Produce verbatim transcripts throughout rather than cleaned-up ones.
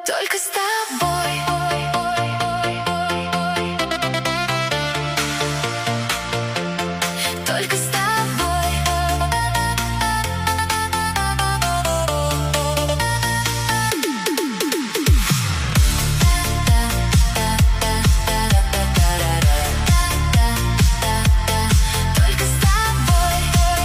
Только с тобой. Только с тобой. Только с тобой.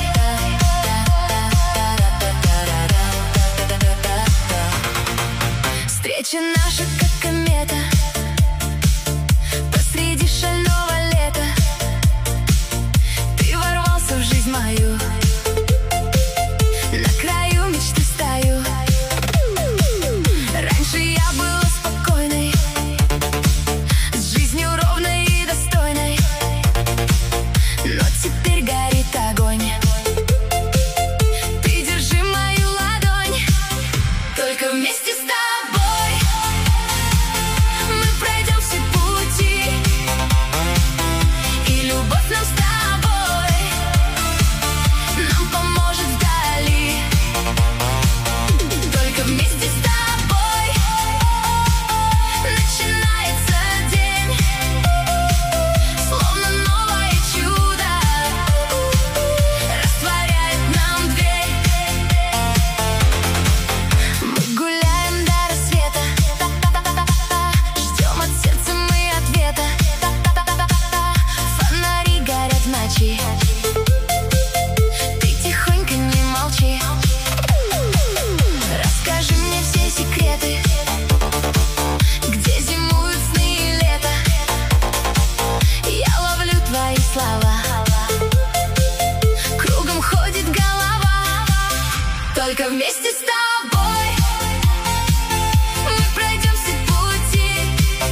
Встреча наша как комета посреди шального лета. Ты ворвался в жизнь мою, на краю мечты стою. Раньше я была спокойной, с жизнью ровной и достойной, но теперь горит огонь. Ты держи мою ладонь. Только вместе с тобой Только вместе с тобой мы пройдем все пути,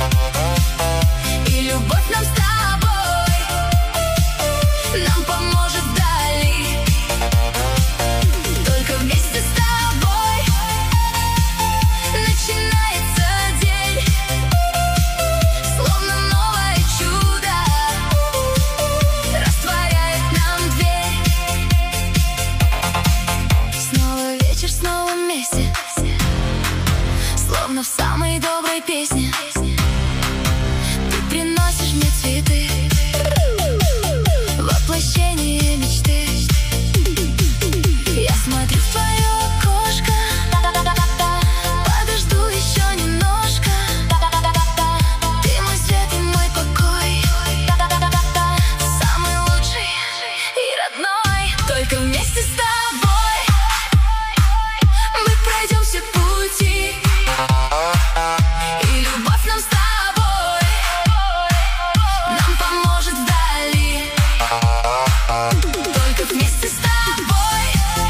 и любовь нам с тобой нам поможет вдали. Только вместе с тобой начинается день, словно новое чудо растворяет нам дверь. Снова вечер, снова вместе, словно в самой доброй песне. Ты приносишь мне цветы, воплощение мечты. Я смотрю в твое окошко, подожду еще немножко. Ты мой свет и мой покой, самый лучший и родной. Только вместе с тобой мы пройдем все пути, и любовь нам с тобой нам поможет вдали. Только вместе с тобой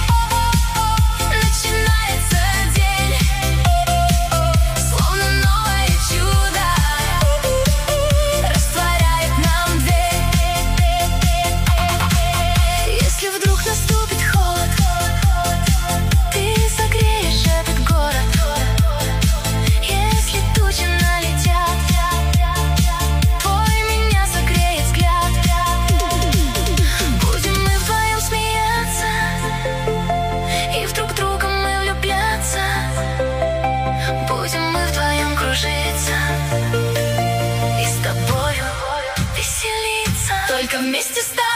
начинается день, словно новое чудо растворяет нам дверь. Если вдруг наступит холод, ты согреешь этот город. Если тучи налетят, твой меня согреет взгляд. Будем мы вдвоем смеяться, и в друг друга мы влюбляться. Будем мы вдвоем кружиться, и с тобою веселиться. Только вместе с тобой.